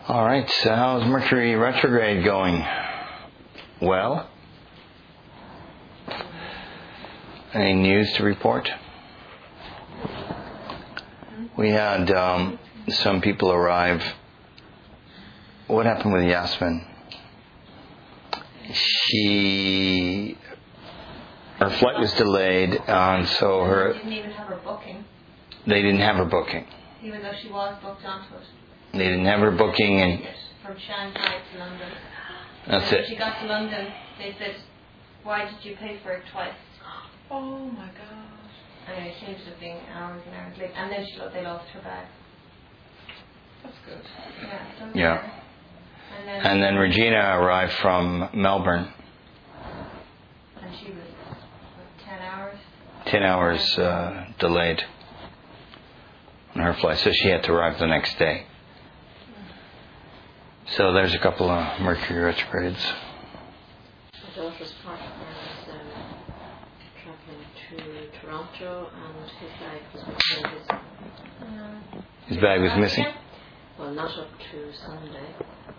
All right, so how's Mercury retrograde going? Well? Any news to report? We had some people arrive. What happened with Yasmin? Her flight was delayed, and so They didn't even have her booking. They didn't have her booking. Even though she was booked onto it. They didn't have her booking, and from Shanghai to London. That's and when it. she got to London, they said, "Why did you pay for it twice?" Oh my gosh. Anyway, she ended up being hours and hours late, and then they lost her bag. That's good. Yeah. And then Regina arrived from Melbourne. And she was 10 hours. 10 hours delayed on her flight, so she had to arrive the next day. So there's a couple of Mercury retrogrades. My daughter's partner was travelling to Toronto, and his bag was missing. His bag was missing? Well, not up to Sunday.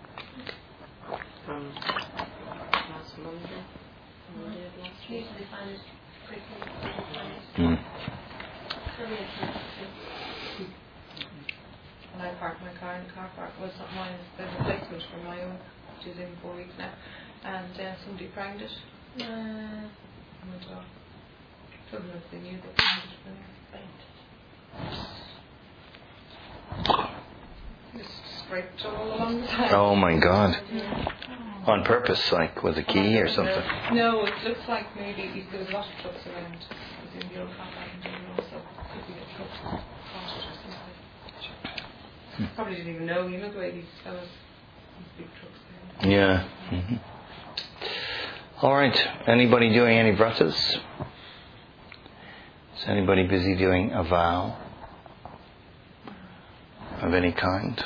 From last Monday. Monday of last week. Usually find it quickly. When I parked my car in the car park, was not mine, the replacement for my own, which is in 4 weeks now, and somebody pranged it. Oh my god. Don't know if they knew they pranged it when they just scraped all along the side. Oh my God. On purpose, like with a key or something? No, it looks like maybe there was a lot of trucks around. It was in the old car park in general, so could be the trucks caught it or something. Probably didn't even know, the way these fellas, these big trucks there. Yeah. Mm-hmm. All right. Anybody doing any vratas? Is anybody busy doing a vow of any kind?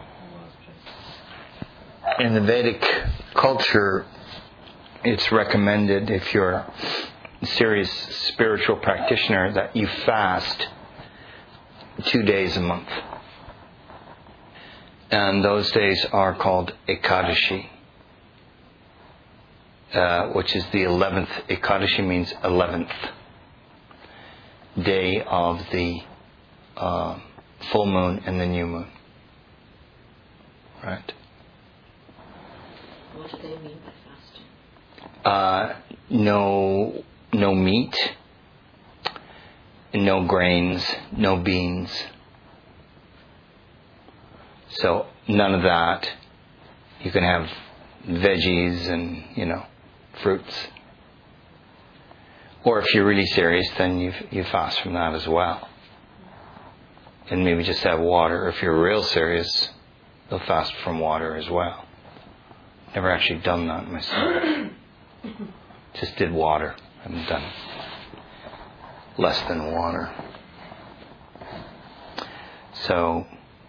In the Vedic culture, it's recommended, if you're a serious spiritual practitioner, that you fast 2 days a month. And those days are called Ekadashi, which is the 11th. Ekadashi means 11th day of the full moon and the new moon. Right? What do they mean by fasting? No meat, no grains, no beans. So none of that. You can have veggies and, fruits. Or if you're really serious, then you fast from that as well. And maybe just have water. If you're real serious, you'll fast from water as well. Never actually done that myself. Just did water. I haven't done less than water. So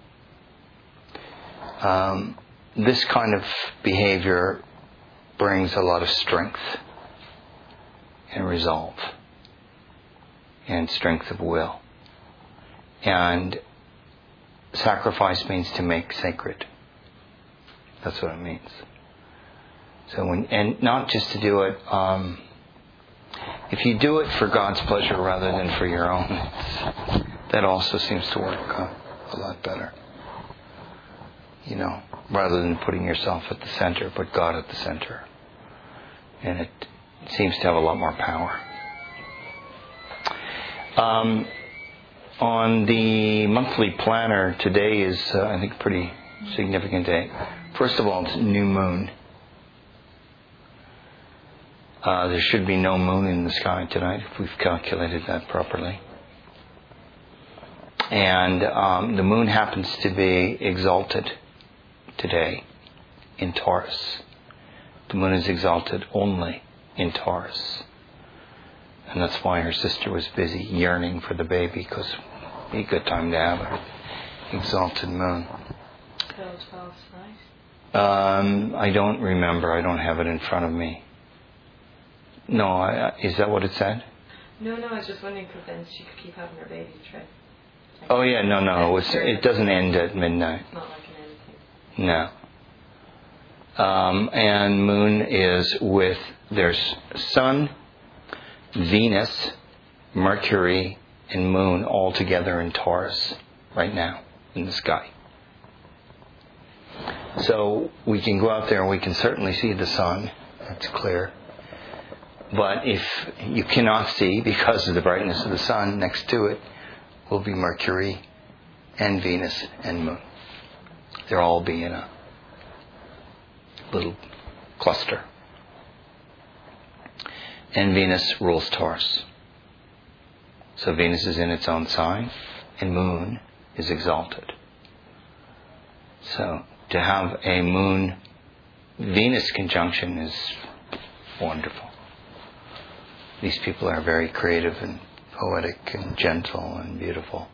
this kind of behavior brings a lot of strength and resolve and strength of will. And sacrifice means to make sacred. That's what it means. So and not just to do it, if you do it for God's pleasure rather than for your own, that also seems to work a lot better. Rather than putting yourself at the center, put God at the center. And it seems to have a lot more power. On the monthly planner, today is, I think, a pretty significant day. First of all, it's new moon. There should be no moon in the sky tonight, if we've calculated that properly. And the moon happens to be exalted today in Taurus. The moon is exalted only in Taurus. And that's why her sister was busy yearning for the baby, because it'd be a good time to have an exalted moon. I don't remember. I don't have it in front of me. No, is that what it said? No, I was just wondering because then she could keep having her baby trip. Oh yeah, no. It doesn't end at midnight. It's not like an end thing. No. And moon is with, there's Sun, Venus, Mercury, and moon all together in Taurus right now in the sky. So we can go out there and we can certainly see the sun. That's clear. But if you cannot see because of the brightness of the sun, next to it will be Mercury and Venus and moon. They'll all be in a little cluster. And Venus rules Taurus. So Venus is in its own sign and moon is exalted. So to have a moon-Venus conjunction is wonderful. These people are very creative and poetic and gentle and beautiful.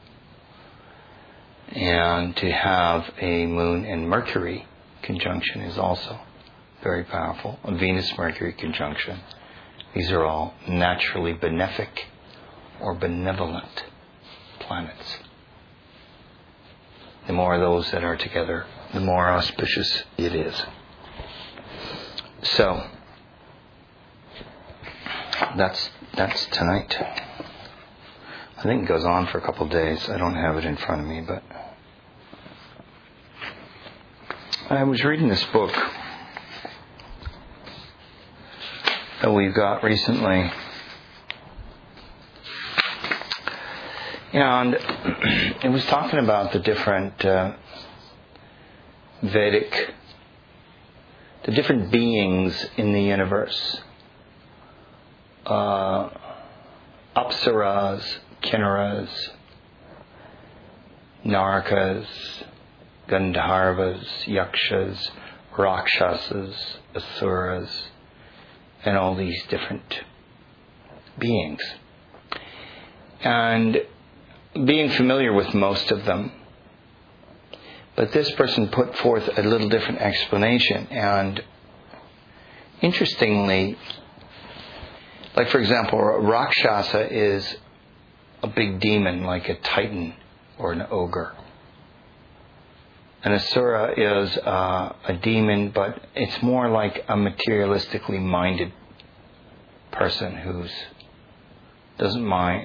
And to have a moon and Mercury conjunction is also very powerful. A Venus-Mercury conjunction. These are all naturally benefic or benevolent planets. The more of those that are together, the more auspicious it is. So, that's tonight. I think it goes on for a couple of days. I don't have it in front of me, but I was reading this book that we got recently. And it was talking about the different Vedic, the different beings in the universe. Apsaras, Kinnaras, Narakas, Gandharvas, Yakshas, Rakshasas, Asuras, and all these different beings. And being familiar with most of them, but this person put forth a little different explanation. And interestingly, like for example, a Rakshasa is a big demon like a titan or an ogre. An Asura is a demon, but it's more like a materialistically minded person who's doesn't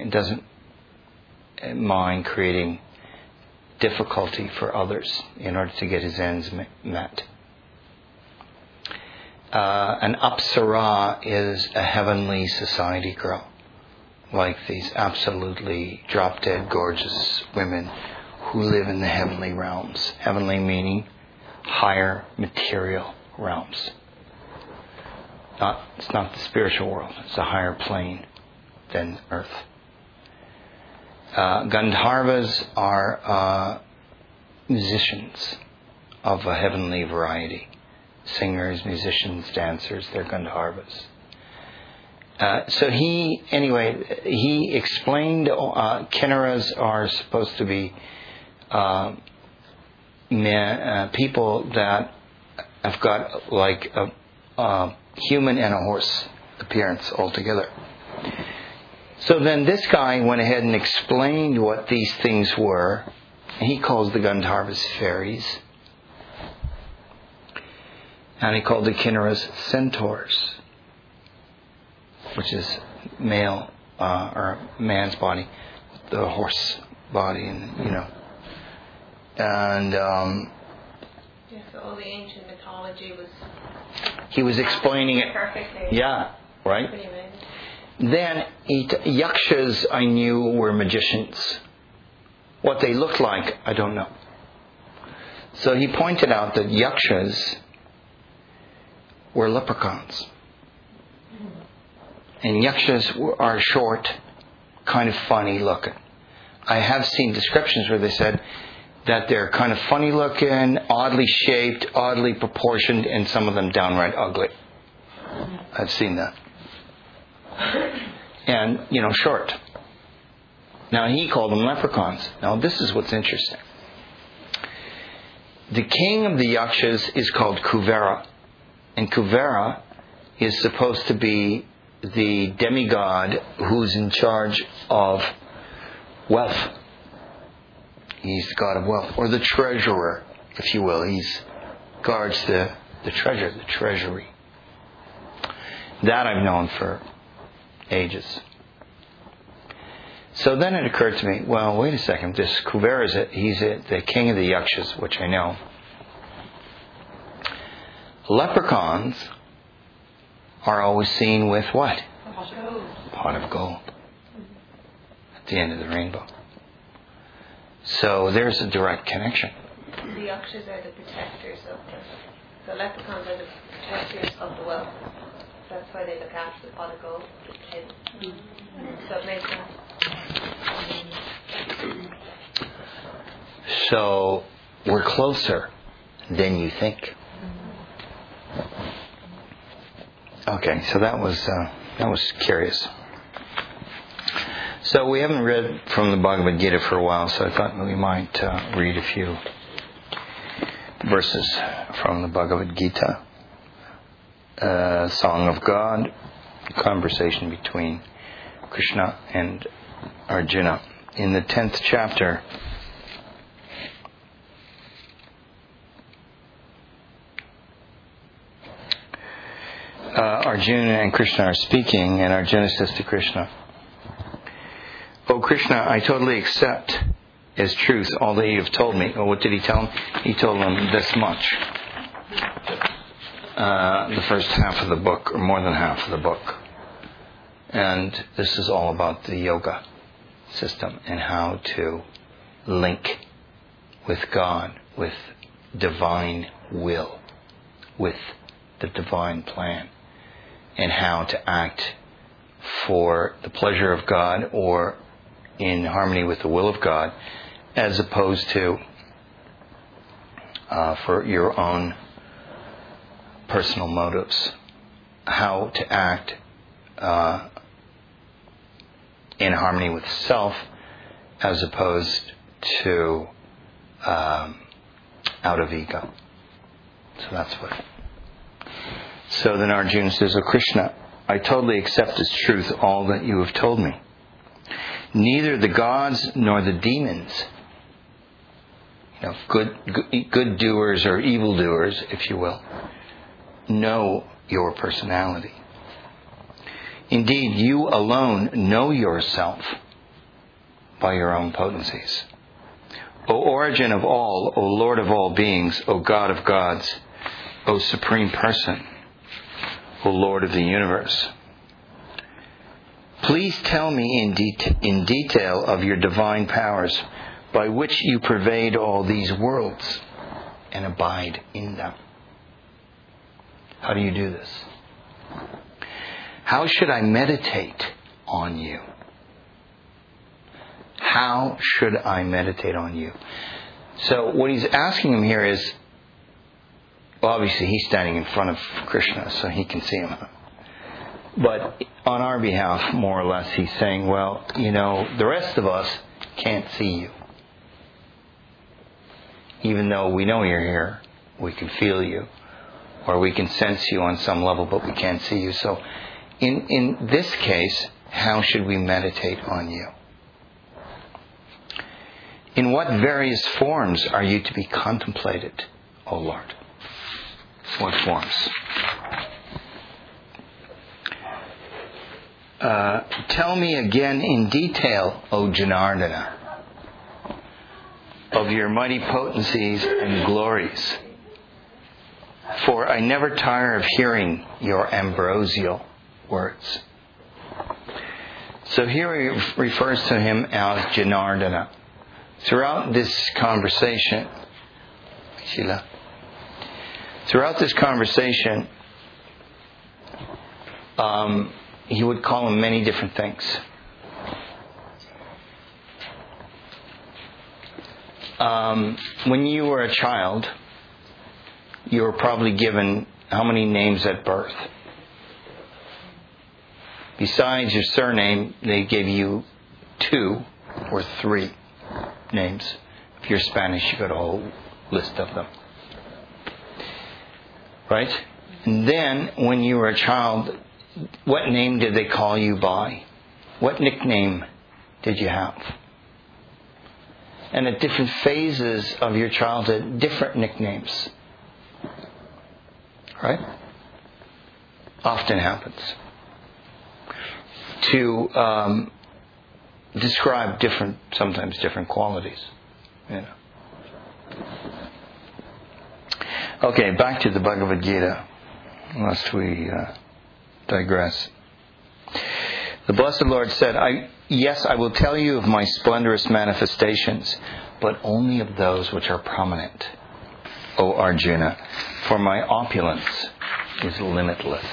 mind creating difficulty for others in order to get his ends met. An Apsara is a heavenly society girl, like these absolutely drop-dead gorgeous women who live in the heavenly realms. Heavenly meaning higher material realms. It's not the spiritual world. It's a higher plane than earth. Gandharvas are musicians of a heavenly variety. Singers, musicians, dancers, they're Gandharvas. So he explained Kinnaras are supposed to be people that have got like a human and a horse appearance altogether. So then this guy went ahead and explained what these things were. He calls the Gandharvas fairies. And he called the Kinnaras centaurs, which is male or man's body, the horse body, and And so all the ancient mythology was. He was explaining it perfectly. Yeah, right. Pretty amazing. Then Yakshas I knew were magicians. What they looked like, I don't know. So he pointed out that Yakshas were leprechauns. And Yakshas are short, kind of funny looking. I have seen descriptions where they said that they're kind of funny looking, oddly shaped, oddly proportioned, and some of them downright ugly. I've seen that. And, short. Now, he called them leprechauns. Now, this is what's interesting. The king of the Yakshas is called Kuvera. And Kuvera is supposed to be the demigod who's in charge of wealth. He's the god of wealth. Or the treasurer, if you will. He's guards the treasure, the treasury. That I've known for ages. So then it occurred to me, well, wait a second, this Kuber he's the king of the Yakshas, which I know. Leprechauns are always seen with what? Pot of gold. At the end of the rainbow. So there's a direct connection. The Yakshas are the protectors of the leprechauns are the protectors of the wealth. That's why they look after the pot of gold. So it makes sense. So we're closer than you think. Okay, so that was curious. So we haven't read from the Bhagavad Gita for a while, so I thought we might read a few verses from the Bhagavad Gita. Song of God, conversation between Krishna and Arjuna. In the 10th chapter, Arjuna and Krishna are speaking, and Arjuna says to Krishna, "Oh Krishna, I totally accept as truth all that you have told me." Well, what did he tell him? He told him this much. The first half of the book, or more than half of the book. And this is all about the yoga system and how to link with God, with divine will, with the divine plan, and how to act for the pleasure of God or in harmony with the will of God, as opposed to for your own personal motives. How to act in harmony with self, as opposed to out of ego. So that's what. So then Arjuna says, "Oh Krishna, I totally accept as truth all that you have told me. Neither the gods nor the demons, good doers or evil doers, if you will, know your personality. Indeed, you alone know yourself by your own potencies. O origin of all, O Lord of all beings, O God of gods, O Supreme Person, O Lord of the universe. Please tell me in detail of your divine powers by which you pervade all these worlds and abide in them." How do you do this? How should I meditate on you? How should I meditate on you? So what he's asking him here is, well, obviously he's standing in front of Krishna, so he can see him. But on our behalf, more or less, he's saying, well, the rest of us can't see you. Even though we know you're here, we can feel you, or we can sense you on some level, but we can't see you. So in this case, how should we meditate on you? In what various forms are you to be contemplated, O Lord? What forms? Tell me again in detail, O Janardana, of your mighty potencies and glories. For I never tire of hearing your ambrosial words. So here he refers to him as Janardana. Throughout this conversation, he would call him many different things. When you were a child, you were probably given how many names at birth? Besides your surname, they gave you 2 or 3 names. If you're Spanish, you got a whole list of them. Right? And then, when you were a child, what name did they call you by? What nickname did you have? And at different phases of your childhood, different nicknames. Right? Often happens. To describe sometimes different qualities. You know. Okay, back to the Bhagavad Gita, lest we digress. The Blessed Lord said, Yes, I will tell you of my splendorous manifestations, but only of those which are prominent, O Arjuna, for my opulence is limitless.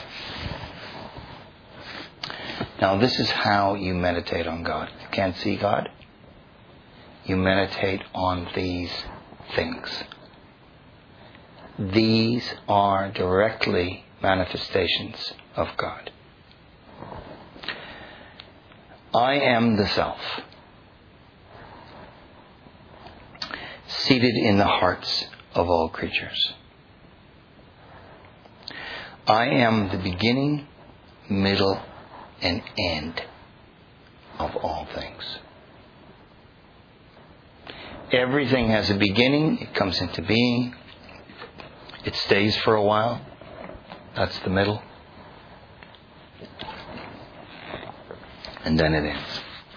Now this is how you meditate on God. You can't see God? You meditate on these things. These are directly manifestations of God. I am the Self, seated in the hearts of all creatures. I am the beginning, middle, and end of all things. Everything has a beginning, it comes into being, it stays for a while, that's the middle, and then it ends.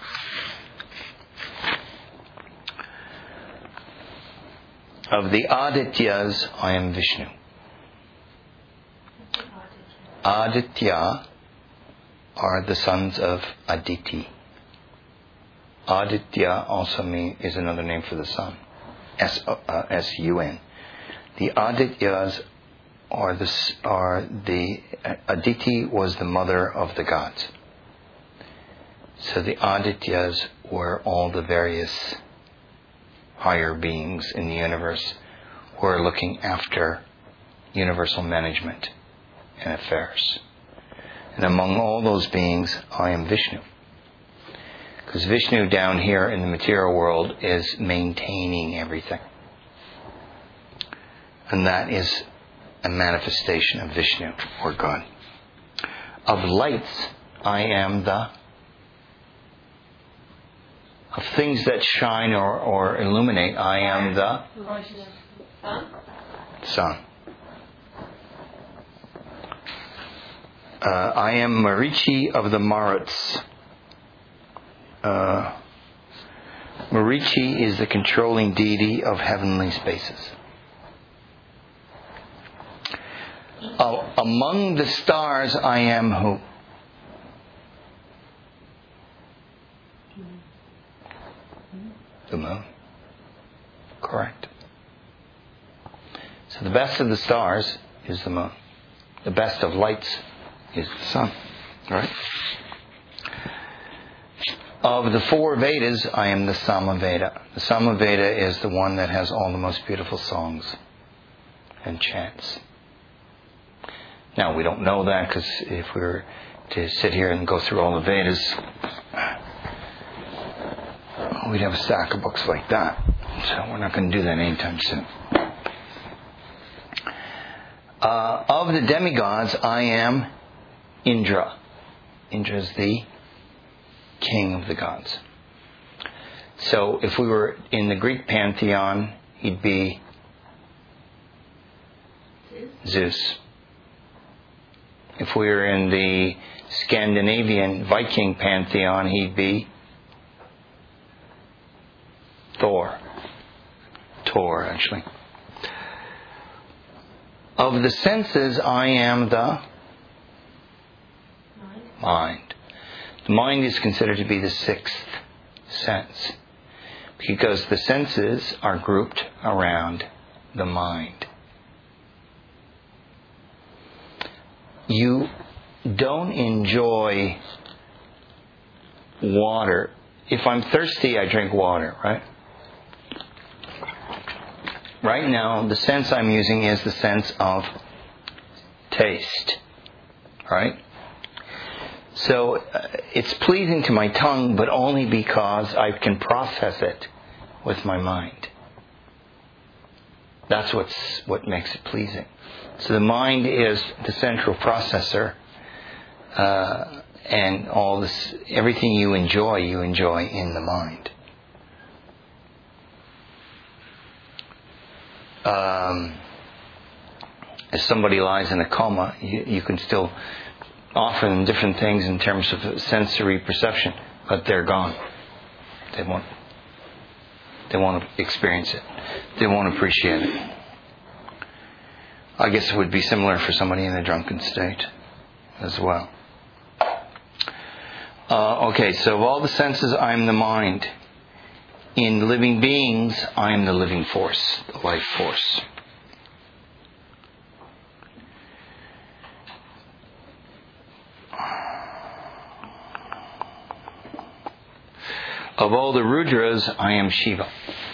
Of the Adityas, I am Vishnu. Aditya are the sons of Aditi. Aditya also is another name for the sun. S-U-N. The Adityas are the Aditi was the mother of the gods. So the Adityas were all the various higher beings in the universe who are looking after universal management and affairs. And among all those beings, I am Vishnu. Because Vishnu down here in the material world is maintaining everything. And that is a manifestation of Vishnu, or God. Of lights, I am the... Of things that shine or illuminate, I am the... Sun. I am Marichi of the Maruts. Marichi is the controlling deity of heavenly spaces. Among the stars, I am who? The moon. Correct. So the best of the stars is the moon. The best of lights is the sun. Right? Of the four Vedas, I am the Samaveda. The Samaveda is the one that has all the most beautiful songs and chants. Now, we don't know that because if we were to sit here and go through all the Vedas, we'd have a stack of books like that. So we're not going to do that anytime soon. Of the demigods, I am Indra. Indra is the king of the gods. So if we were in the Greek pantheon, he'd be Zeus. If we were in the Scandinavian Viking pantheon, he'd be Thor, actually. Of the senses, I am the mind. The mind is considered to be the sixth sense because the senses are grouped around the mind. You don't enjoy water. If I'm thirsty, I drink water, right? Right now, the sense I'm using is the sense of taste, right? So it's pleasing to my tongue, but only because I can process it with my mind. That's what makes it pleasing. So the mind is the central processor, and all this, everything you enjoy in the mind. As somebody lies in a coma, you can still offer them different things in terms of sensory perception, but they're gone. They won't experience it. They won't appreciate it. I guess it would be similar for somebody in a drunken state as well. Okay, so of all the senses, I am the mind. In living beings, I am the living force, the life force. Of all the Rudras, I am Shiva.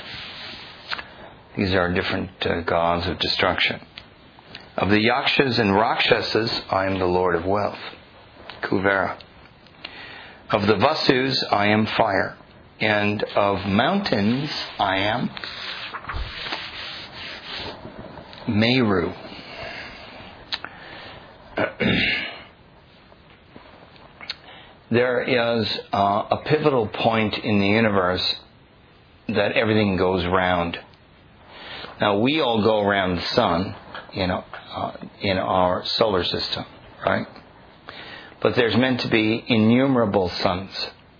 These are different gods of destruction. Of the Yakshas and Rakshasas, I am the Lord of Wealth, Kuvera. Of the Vasus, I am fire. And of mountains, I am Meru. There is a pivotal point in the universe that everything goes round. Now, we all go around the sun, in our solar system, right? But there's meant to be innumerable suns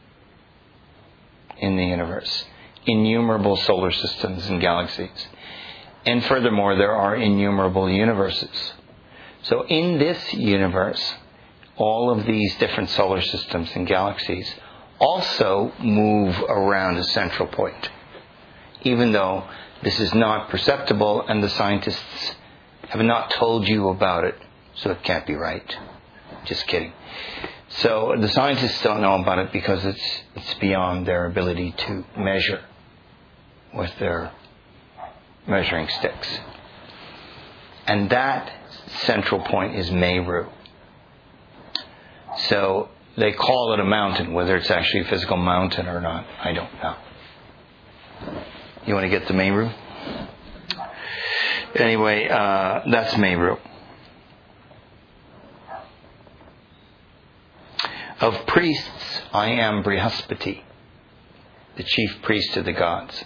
in the universe, innumerable solar systems and galaxies. And furthermore, there are innumerable universes. So in this universe, all of these different solar systems and galaxies also move around a central point, even though this is not perceptible and the scientists have not told you about it, so it can't be right. Just kidding. So the scientists don't know about it because it's beyond their ability to measure with their measuring sticks. And that central point is Meru. So they call it a mountain. Whether it's actually a physical mountain or not, I don't know. You want to get to Meru? Anyway, that's Meru. Of priests, I am Brihaspati, the chief priest of the gods.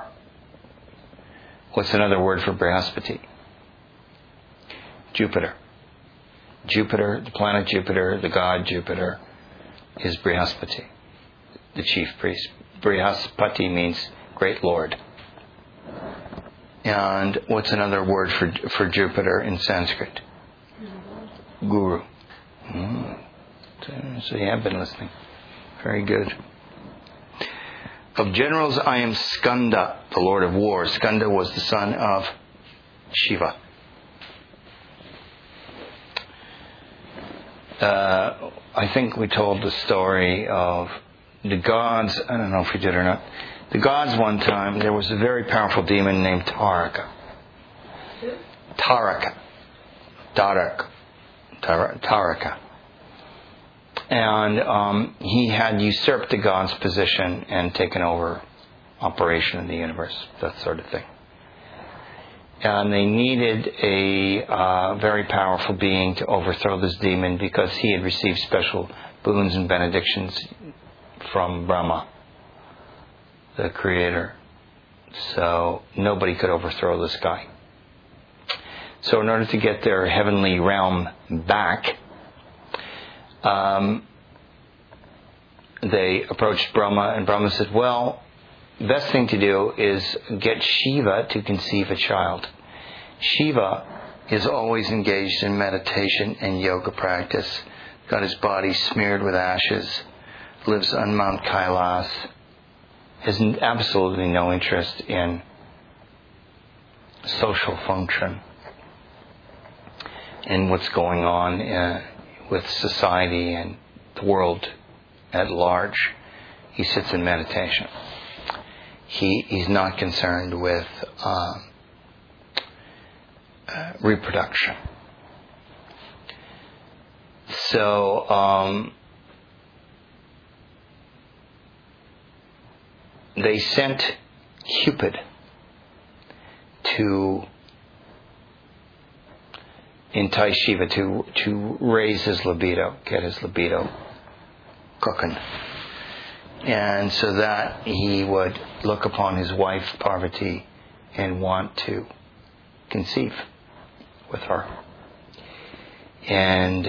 What's another word for Brihaspati? Jupiter. Jupiter, the planet Jupiter, the god Jupiter, is Brihaspati, the chief priest. Brihaspati means great lord. And what's another word for Jupiter in Sanskrit? Guru. So you have been listening. Very good. Of generals, I am Skanda, the Lord of War. Skanda was the son of Shiva. I think we told the story of the gods. I don't know if we did or not. The gods, one time, there was a very powerful demon named Taraka. Taraka. And he had usurped the god's position and taken over operation in the universe, that sort of thing. And they needed a very powerful being to overthrow this demon because he had received special boons and benedictions from Brahma, the creator. So nobody could overthrow this guy. So in order to get their heavenly realm back, they approached Brahma, and Brahma said, well, the best thing to do is get Shiva to conceive a child. Shiva is always engaged in meditation and yoga practice, got his body smeared with ashes, lives on Mount Kailas, has absolutely no interest in social function and what's going on with society and the world at large. He sits in meditation. He's not concerned with reproduction. So they sent Cupid to entice Shiva to raise his libido, get his libido cooking. And so that he would look upon his wife Parvati and want to conceive. with her. And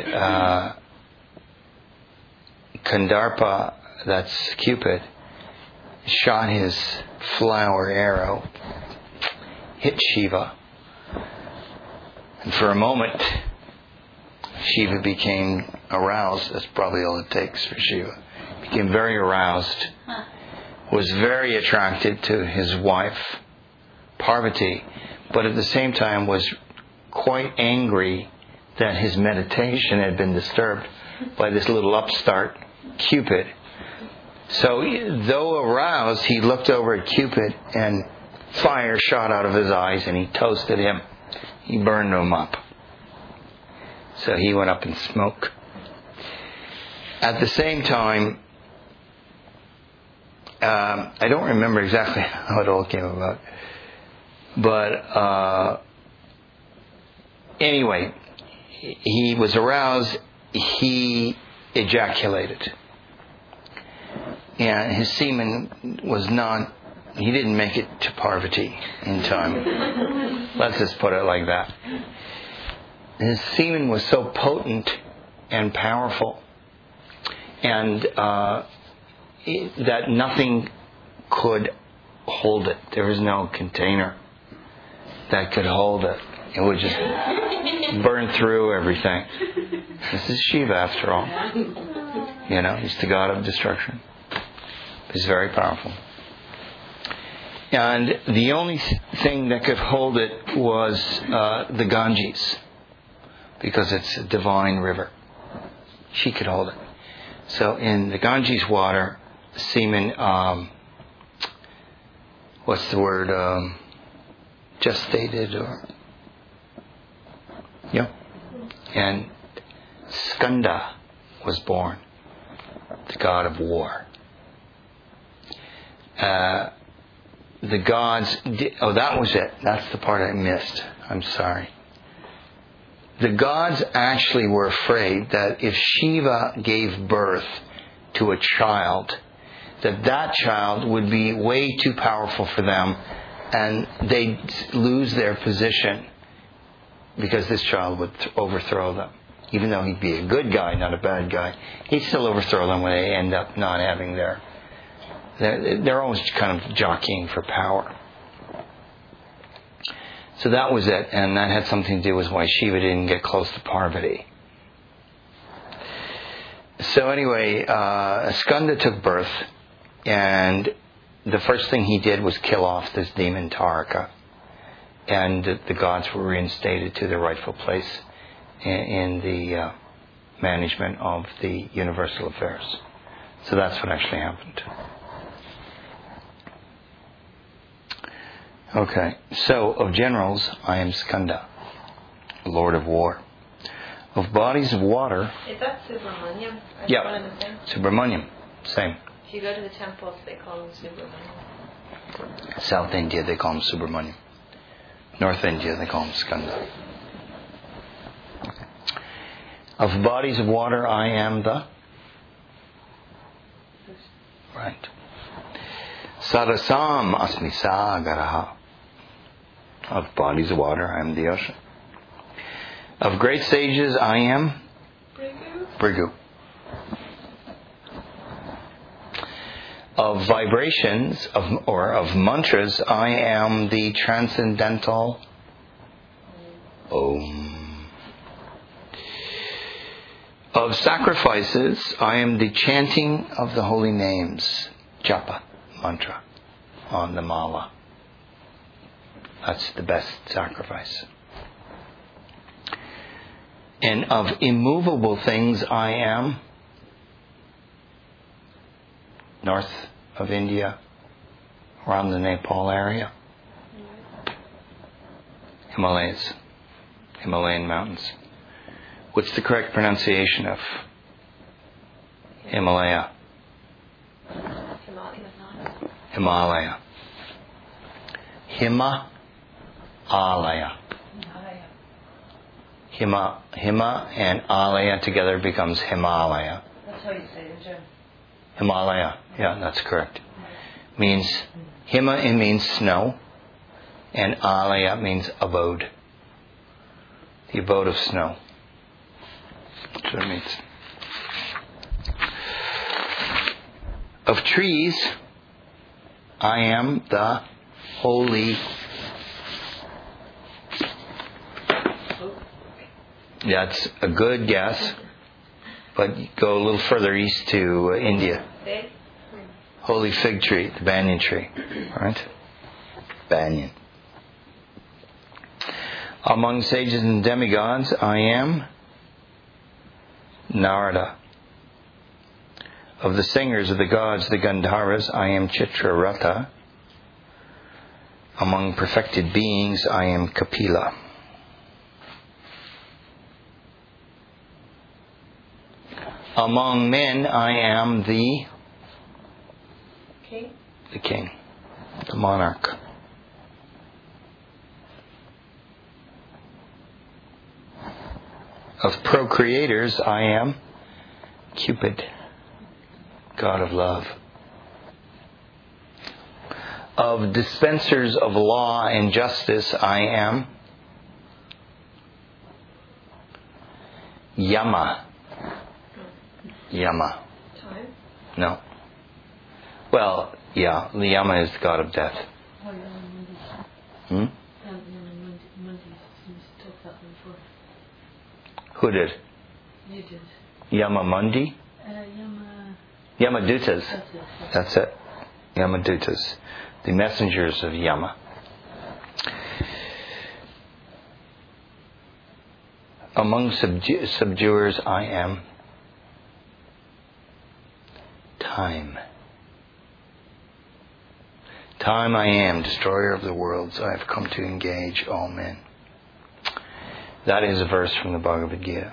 Kandarpa, that's Cupid, shot his flower arrow, hit Shiva. And for a moment, Shiva became aroused. That's probably all it takes for Shiva. Became very aroused. Was very attracted to his wife, Parvati, but at the same time was quite angry that his meditation had been disturbed by this little upstart, Cupid. So, though aroused, he looked over at Cupid and fire shot out of his eyes and he toasted him. He burned him up. So he went up in smoke. At the same time, I don't remember exactly how it all came about. But anyway, he was aroused. He ejaculated. And his semen was not, he didn't make it to Parvati in time. Let's just put it like that. His semen was so potent and powerful, and that nothing could hold it. There was no container that could hold it. It would just burn through everything. This is Shiva, after all. You know, he's the god of destruction. He's very powerful. And the only thing that could hold it was the Ganges, because it's a divine river. She could hold it. So in the Ganges water, semen, what's the word, gestated, or, yeah. And Skanda was born, the god of war. The gods, that was it. That's the part I missed. I'm sorry. The gods actually were afraid that if Shiva gave birth to a child, that child would be way too powerful for them and they'd lose their position because this child would overthrow them. Even though he'd be a good guy, not a bad guy, he'd still overthrow them when they end up not having they're always kind of jockeying for power. So that was it, and that had something to do with why Shiva didn't get close to Parvati. So anyway, Skanda took birth, and the first thing he did was kill off this demon Taraka, and the gods were reinstated to their rightful place in the management of the universal affairs. So that's what actually happened. Okay, so of generals, I am Skanda, Lord of War. Of bodies of water... Is that Subramaniam? Yeah, Subramaniam, same. If you go to the temples, they call him Subramaniam. South India, they call him Subramaniam. North India, they call him Skanda. Of bodies of water, I am the... Right. Sarasam asmi sagaraha. Of bodies of water, I am the ocean. Of great sages, I am Brigu. Of vibrations, of mantras, I am the transcendental Om. Of sacrifices, I am the chanting of the holy names, japa, mantra, on the mala. That's the best sacrifice. And of immovable things, I am north of India, around the Nepal area. Himalayas, Himalayan mountains. What's the correct pronunciation of Himalaya? Himalaya. Hima-alaya. Hima and Alaya together becomes Himalaya. That's how you say it in German. Himalaya. Yeah, that's correct. Means Hima, it means snow, and Alaya means abode. The abode of snow. That's what it means. Of trees, I am the holy. That's a good guess, but go a little further east to India. Holy fig tree, the banyan tree, right? Banyan. Among sages and demigods, I am Narada. Of the singers of the gods, the Gandharvas, I am Chitraratha. Among perfected beings, I am Kapila. Among men, I am the king, the monarch. Of procreators, I am Cupid, god of love. Of dispensers of law and justice, I am Yama. Yama. Time? No. Well, yeah, the Yama is the god of death. Hmm? Who did? You did. Yamamundi? Yamadutas. That's it. Yamadutas. The messengers of Yama. Among subduers, I am Time. Time I am, destroyer of the worlds. I have come to engage all men. That is a verse from the Bhagavad Gita.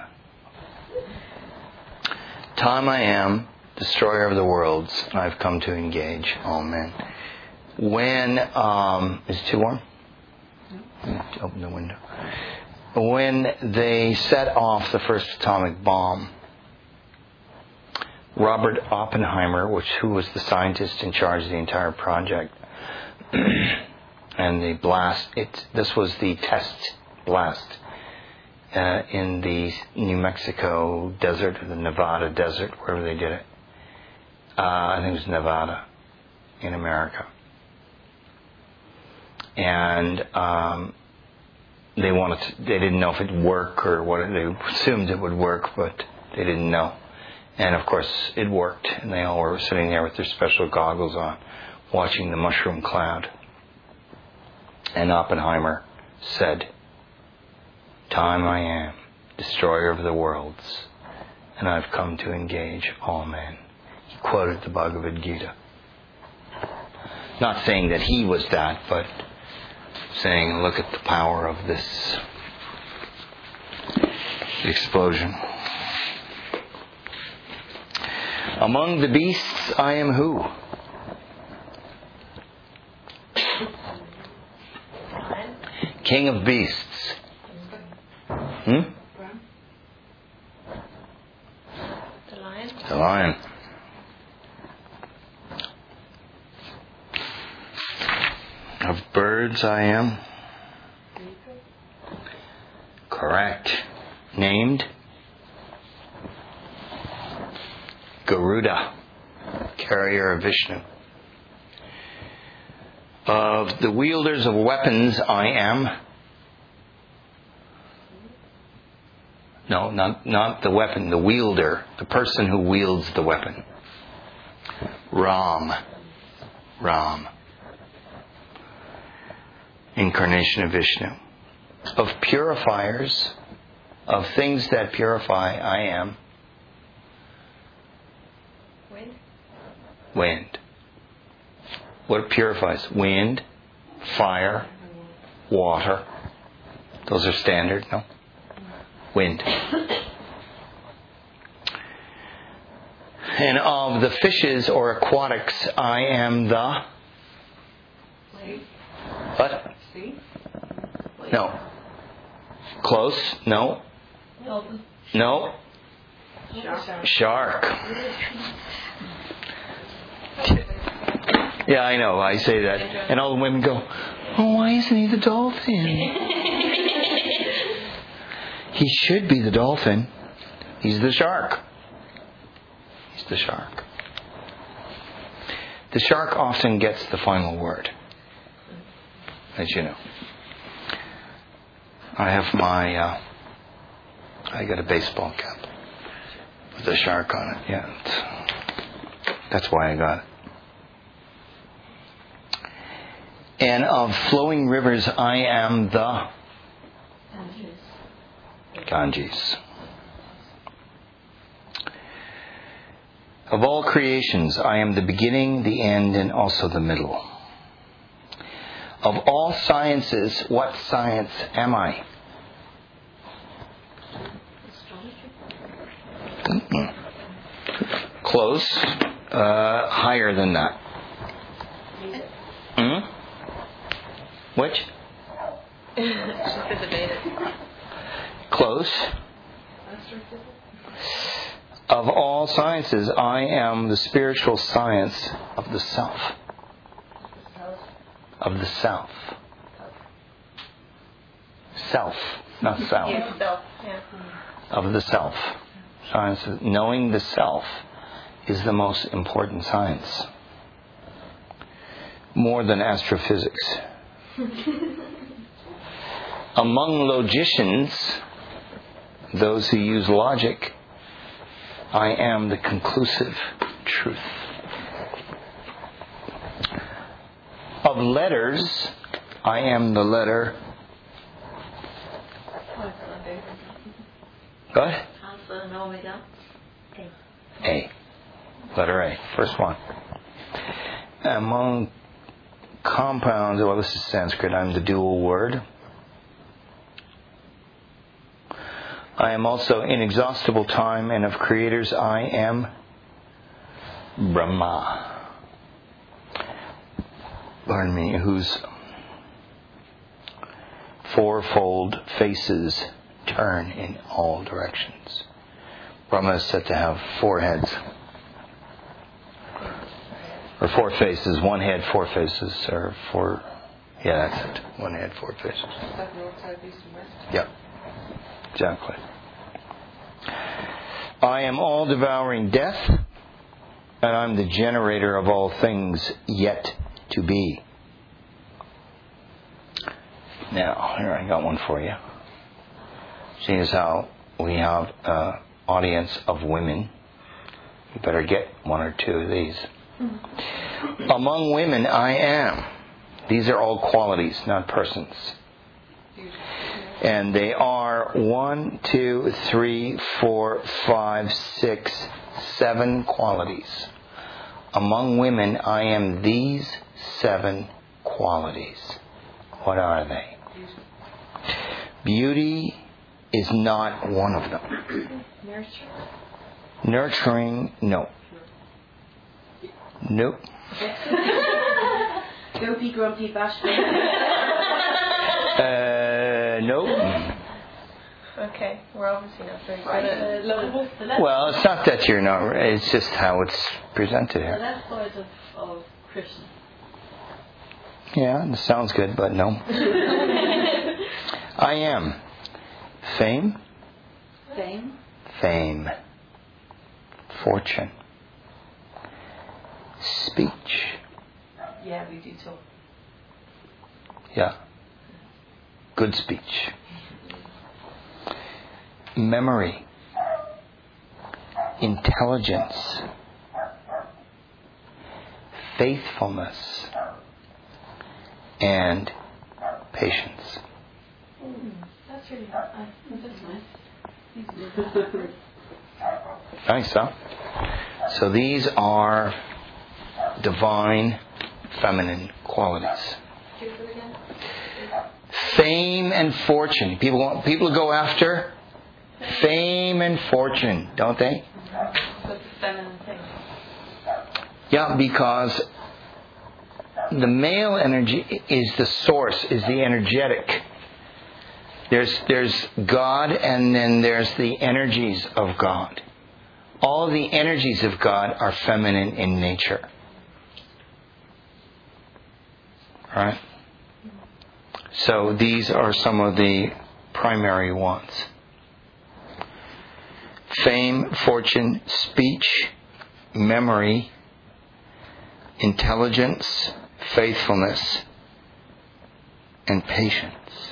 Time I am, destroyer of the worlds. I have come to engage all men. When, is it too warm? Open the window. When they set off the first atomic bomb, Robert Oppenheimer, who was the scientist in charge of the entire project, and the blast, this was the test blast in the New Mexico desert, or the Nevada desert, wherever they did it. I think it was Nevada, in America. And they didn't know if it'd work or what. They assumed it would work, but they didn't know. And of course, it worked, and they all were sitting there with their special goggles on, watching the mushroom cloud. And Oppenheimer said, Time I am, destroyer of the worlds, and I've come to engage all men. He quoted the Bhagavad Gita. Not saying that he was that, but saying, look at the power of this explosion. Among the beasts, I am who? King of beasts. The lion? The lion. Of birds, I am? Correct. Named? Garuda, carrier of Vishnu. Of the wielders of weapons, I am. No, not the weapon, the wielder, the person who wields the weapon. Ram. Incarnation of Vishnu. Of purifiers, of things that purify, I am. Wind. What purifies? Wind, fire, water. Those are standard, no? Wind. And of the fishes or aquatics, I am the... What? No. Close? No. No. Shark. Yeah, I know. I say that. And all the women go, oh, why isn't he the dolphin? He should be the dolphin. He's the shark. He's the shark. The shark often gets the final word, as you know. I have I got a baseball cap with a shark on it. Yeah, that's why I got it. And of flowing rivers, I am the Ganges. Of all creations, I am the beginning, the end, and also the middle. Of all sciences, what science am I? Close. Higher than that. Which? She's been debated. Close. Of all sciences, I am the spiritual science of the self. Of the self. Self, not self. Yeah, self. Yeah. Of the self. Science, knowing the self is the most important science. More than astrophysics. Among logicians, those who use logic, I am the conclusive truth. Of letters, I am the letter. What? Alpha and Omega. A. Letter A. First one. Among compounds, well, this is Sanskrit, I'm the dual word. I am also inexhaustible time, and of creators I am Brahma. Pardon me, whose fourfold faces turn in all directions. Brahma is said to have 4 heads. Or 4 faces, 1 head, 4 faces, or 4... Yeah, that's it. 1 head, 4 faces. Like north, south, east, and west. Yep. Exactly. I am all devouring death, and I'm the generator of all things yet to be. Now, here I got one for you. Seeing as how we have an audience of women, you better get 1 or 2 of these. Among women, I am. These are all qualities, not persons. And they are 1, 2, 3, 4, 5, 6, 7 qualities. Among women, I am these 7 qualities. What are they? Beauty is not one of them. Nurturing, no. Nope. Dopey, grumpy, bashful. Nope. Okay, we're obviously not very good. Lovable. Well, it's not that you're not. It's just how it's presented The here. left side of Krishna. Yeah, it sounds good, but no. I am fame, Fame. fortune, speech. Yeah, we do talk. Yeah. Good speech. Memory. Intelligence. Faithfulness. And patience. That's really that's nice. Nice, huh? So these are divine feminine qualities. Fame and fortune. People go after fame and fortune, don't they? That's a feminine thing. Yeah, because the male energy is the source, is the energetic. There's God, and then there's the energies of God. All the energies of God are feminine in nature. Right? So these are some of the primary ones. fame, fortune, speech, memory, intelligence, faithfulness, and patience.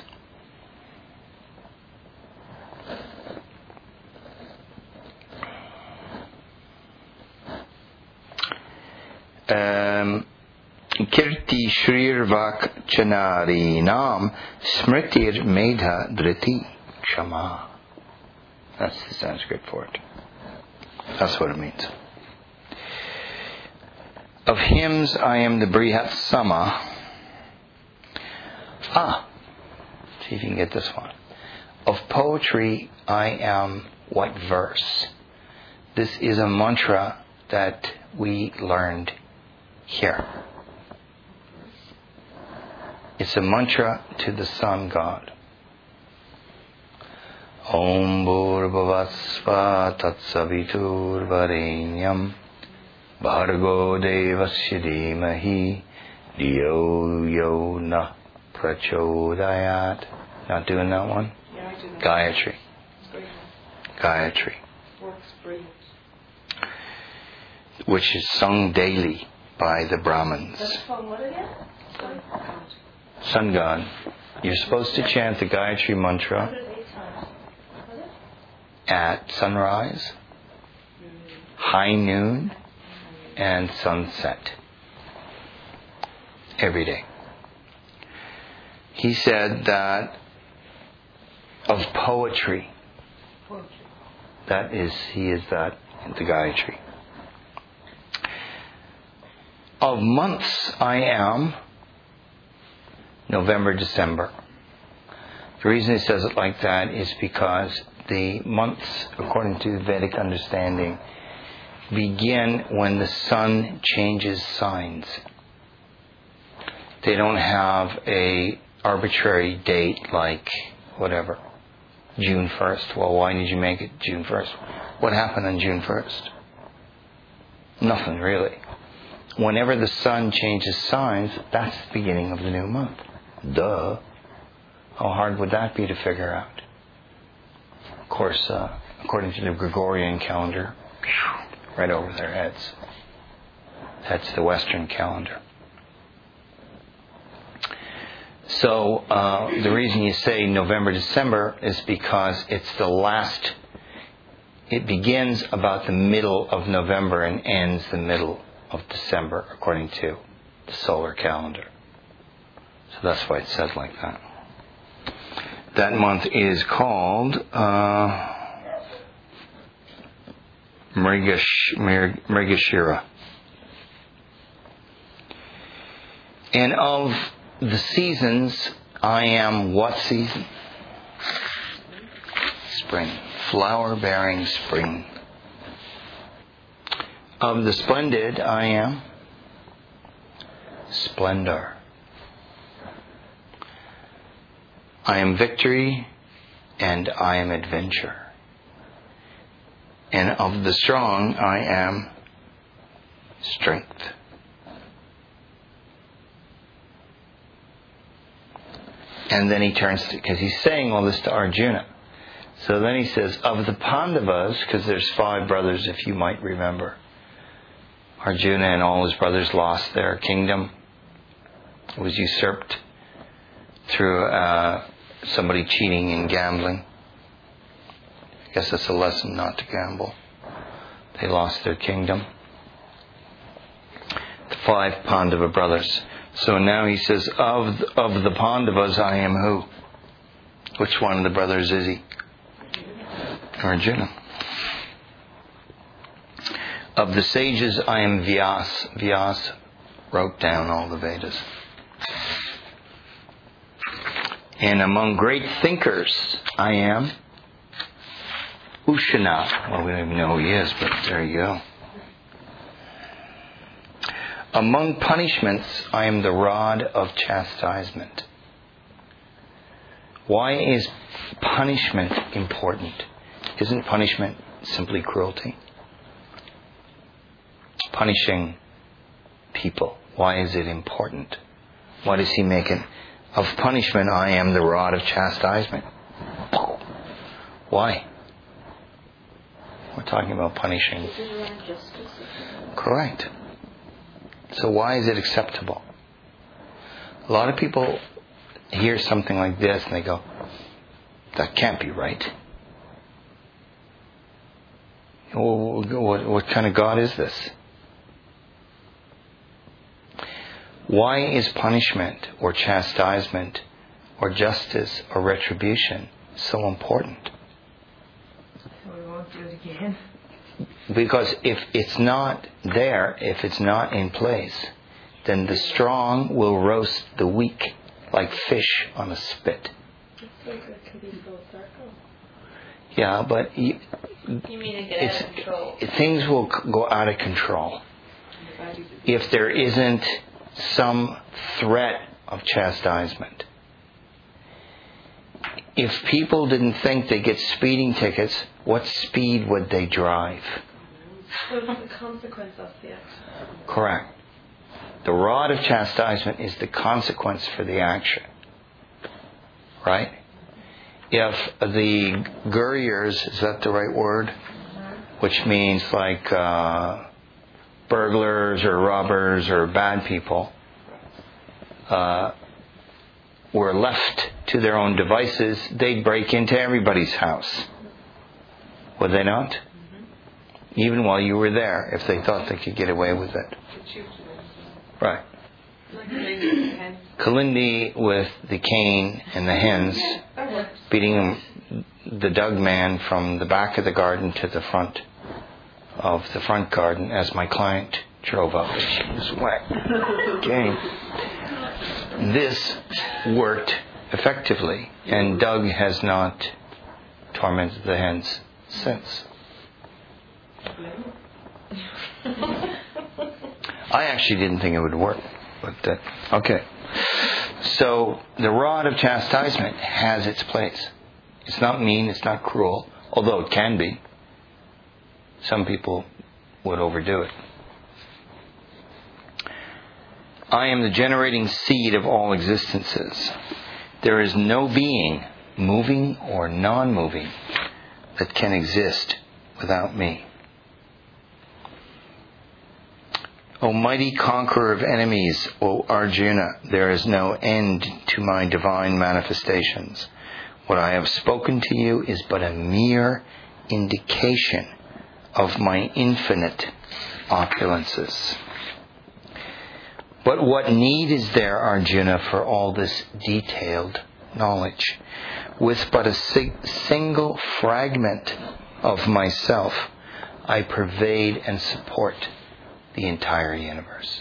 Kirti Shrir Vak Chanari Nam Smritir Medha Dhriti Kshama. That's the Sanskrit for it. That's what it means. Of hymns I am the Brihat Sama. See if you can get this one. Of poetry I am what verse? This is a mantra that we learned here. It's a mantra to the sun god. Om Bhurvavasva Tatsavitur Varenyam Bhargo Devasya Dhimahi Dhiyo Yo Na Prachodayat. Not doing that one? Yeah, I do that. Gayatri. It's brilliant. Gayatri. Works brilliant. Which is sung daily by the Brahmins. That's from what again? Sorry. Sun God. You're supposed to chant the Gayatri mantra 108 times. Was it? at sunrise, high noon, and sunset. Every day. He said that of poetry, he is that in the Gayatri. Of months I am November, December. The reason he says it like that is because the months, according to the Vedic understanding, begin when the sun changes signs. They don't have a arbitrary date like whatever, June 1st. Well, why did you make it June 1st? What happened on June 1st? Nothing really. Whenever the sun changes signs, that's the beginning of the new month. Duh. How hard would that be to figure out? Of course, according to the Gregorian calendar, right over their heads. That's the Western calendar. So the reason you say November, December is because it's the last. It begins about the middle of November and ends the middle of December, according to the solar calendar. So that's why it's said like that. That month is called Mrigashira. And of the seasons, I am what season? Spring. Flower-bearing spring. Of the splendid, I am splendor. I am victory and I am adventure. And of the strong, I am strength. And then he turns to, because he's saying all this to Arjuna. So then he says, of the Pandavas, because there's 5 brothers, if you might remember. Arjuna and all his brothers lost their kingdom. It was usurped through somebody cheating and gambling. I guess that's a lesson not to gamble. They lost their kingdom. The 5 Pandava brothers. So now he says, of the Pandavas, I am who? Which one of the brothers is he? Arjuna. Of the sages, I am Vyas. Vyas wrote down all the Vedas. And among great thinkers, I am Ushana. Well, we don't even know who he is, but there you go. Among punishments, I am the rod of chastisement. Why is punishment important? Isn't punishment simply cruelty? Punishing people. Why is it important? Why does he make it? Of punishment, I am the rod of chastisement. Why? We're talking about punishing. Is it around justice? Correct. So why is it acceptable? A lot of people hear something like this and they go, that can't be right. What kind of God is this? Why is punishment or chastisement or justice or retribution so important? So we won't do it again. Because if it's not there, if it's not in place, then the strong will roast the weak like fish on a spit. It can be full circle. Yeah, but You mean it get out of control? things will go out of control if there isn't some threat of chastisement. If people didn't think they get speeding tickets, what speed would they drive? So it's the consequence of the action. Correct. The rod of chastisement is the consequence for the action. Right? If the gurriers, is that the right word? Which means like burglars or robbers or bad people, were left to their own devices, they'd break into everybody's house. Would they not? Even while you were there, if they thought they could get away with it. Right. Like the Kalindi with the cane and the hens, beating the Doug man from the back of the garden to the front of the front garden as my client drove up and she was wet. Okay. This worked effectively, and Doug has not tormented the hens since. I actually didn't think it would work, but okay. So the rod of chastisement has its place. It's not mean, it's not cruel, although it can be. Some people would overdo it. I am the generating seed of all existences. There is no being, moving or non-moving, that can exist without me. O mighty conqueror of enemies, O Arjuna, there is no end to my divine manifestations. What I have spoken to you is but a mere indication of my infinite opulences. But what need is there, Arjuna, for all this detailed knowledge? With but a single fragment of myself, I pervade and support the entire universe.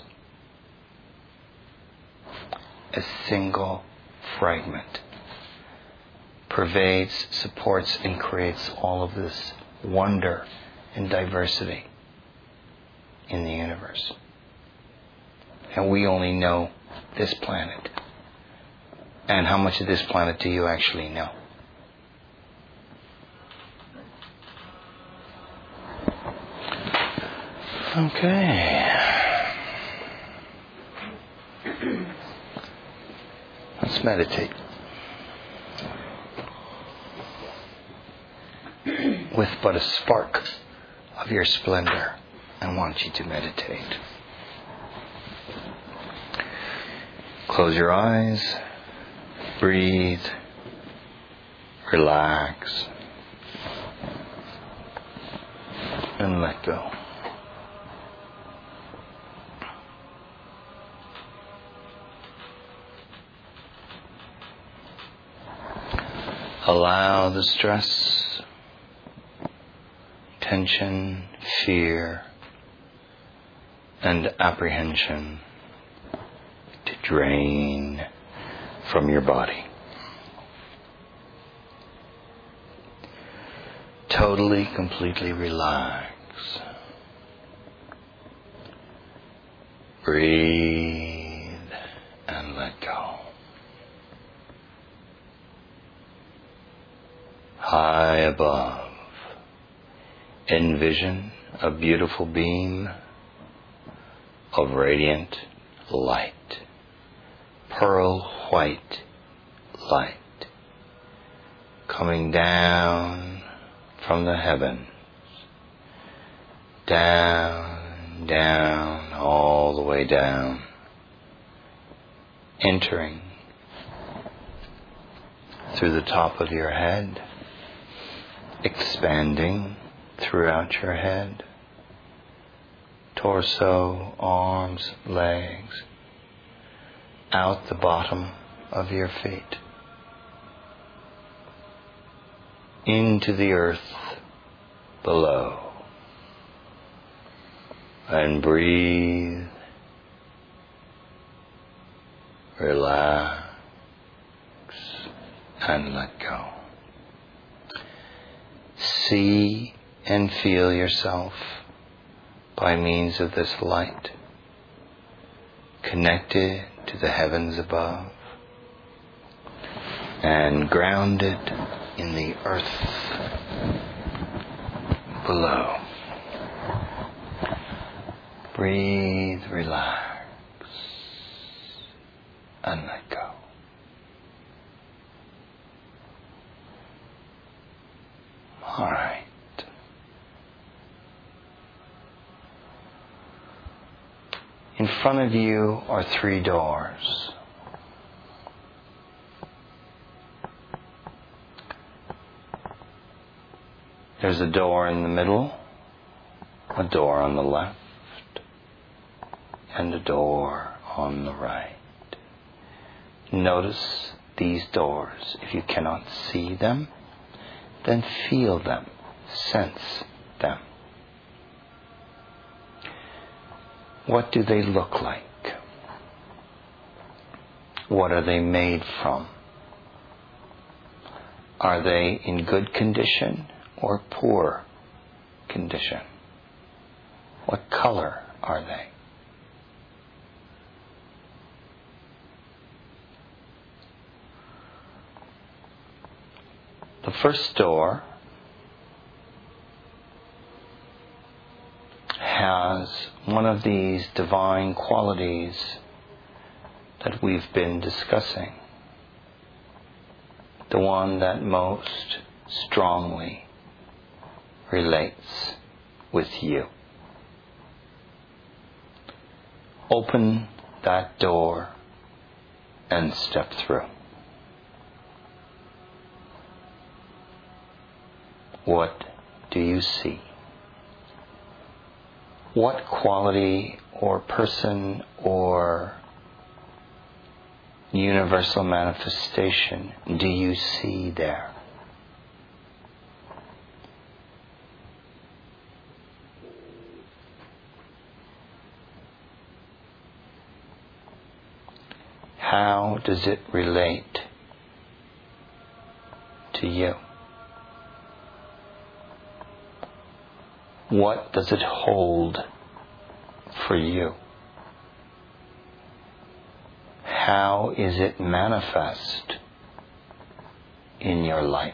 A single fragment pervades, supports, and creates all of this wonder and diversity in the universe. And we only know this planet. And how much of this planet do you actually know? Okay. Let's meditate. With but a spark of your splendor, I want you to meditate. Close your eyes, breathe, relax, and let go. Allow the stress, tension, fear, and apprehension to drain from your body. Totally, completely relax. Breathe and let go. High above, envision a beautiful beam of radiant light, pearl white light, coming down from the heavens Down, down, all the way down. Entering through the top of your head, expanding throughout your head, torso, arms, legs, out the bottom of your feet, into the earth below. And breathe, relax, and let go. See and feel yourself by means of this light, connected to the heavens above and grounded in the earth below. Breathe, relax, and let go. All right. In front of you are 3 doors. There's a door in the middle, a door on the left, and a door on the right. Notice these doors. If you cannot see them, then feel them, sense them. What do they look like? What are they made from? Are they in good condition or poor condition? What color are they? The first door has one of these divine qualities that we've been discussing. The one that most strongly relates with you. Open that door and step through. What do you see? What quality or person or universal manifestation do you see there? How does it relate to you? What does it hold for you? How is it manifest in your life?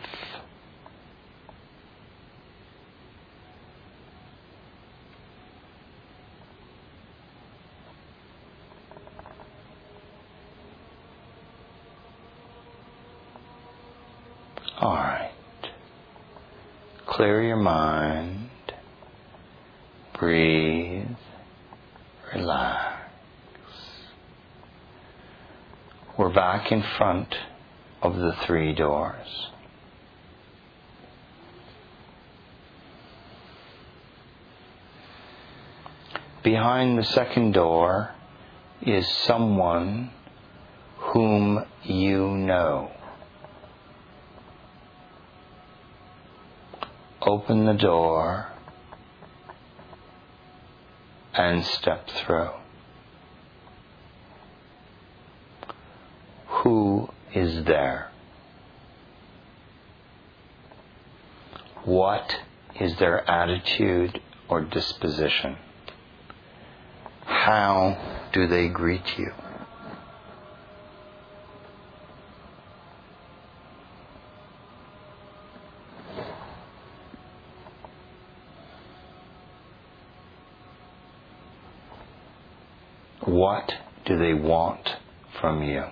All right. Clear your mind. Breathe. Relax. We're back in front of the 3 doors. Behind the second door is someone whom you know. Open the door and step through. Who is there? What is their attitude or disposition? How do they greet you? What do they want from you?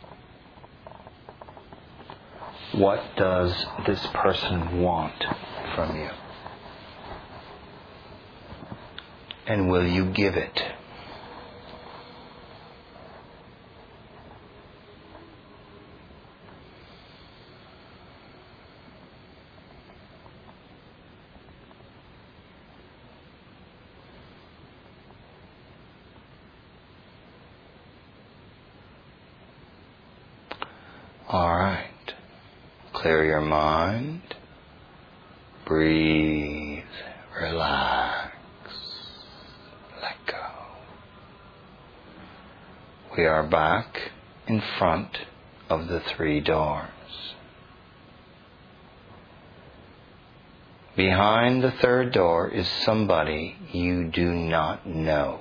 What does this person want from you? And will you give it? All right. Clear your mind. Breathe. Relax. Let go. We are back in front of the 3 doors. Behind the 3rd door is somebody you do not know,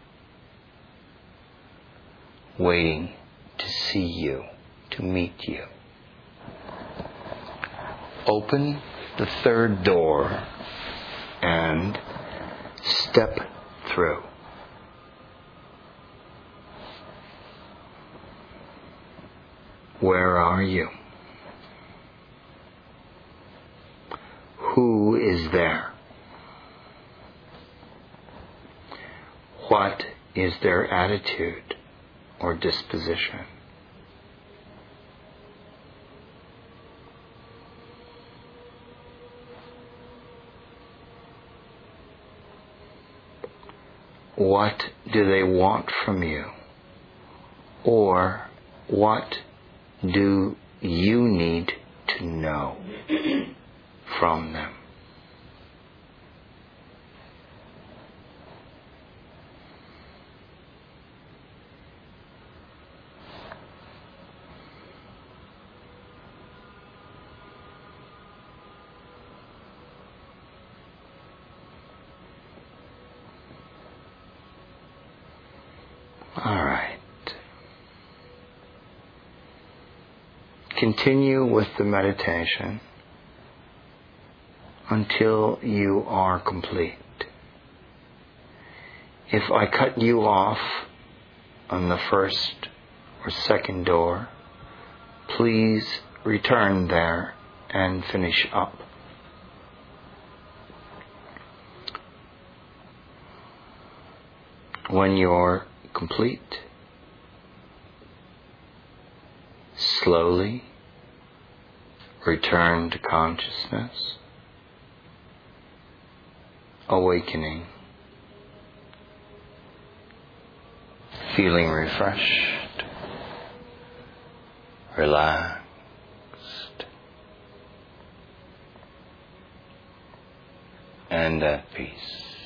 waiting to see you, to meet you. Open the 3rd door and step through. Where are you? Who is there? What is their attitude or disposition? What do they want from you? Or what do you need to know from them? All right. Continue with the meditation until you are complete. If I cut you off on the 1st or 2nd door, please return there and finish up. When you're complete, slowly return to consciousness, awakening, feeling refreshed, relaxed, and at peace.